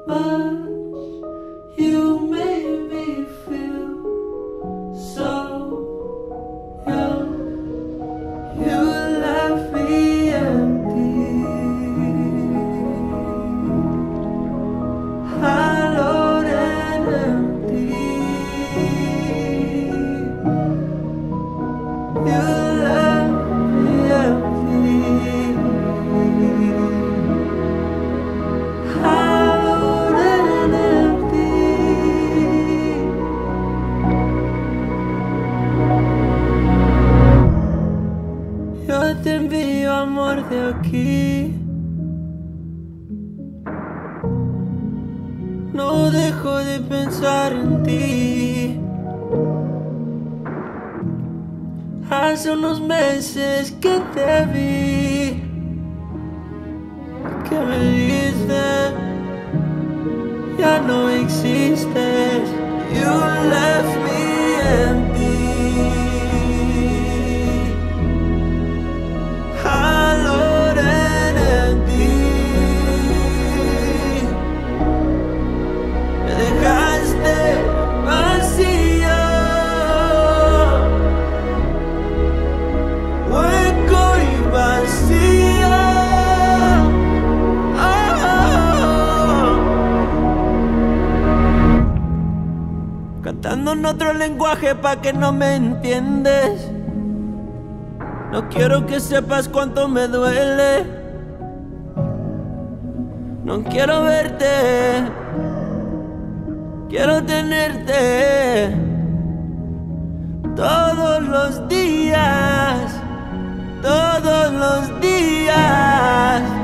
But you made me feel so young. You left me empty, hallowed and empty. You left me empty, hallowed and empty. Yo te envío amor de aquí. No dejo de pensar en ti. Hace unos meses que te vi, que me dices ya no existes. You left me empty, hallowed and empty. Me dejaste vacío, hueco y vacío. Cantando en otro lenguaje pa' que no me entiendes. No quiero que sepas cuánto me duele. No quiero verte, quiero tenerte todos los días, todos los días.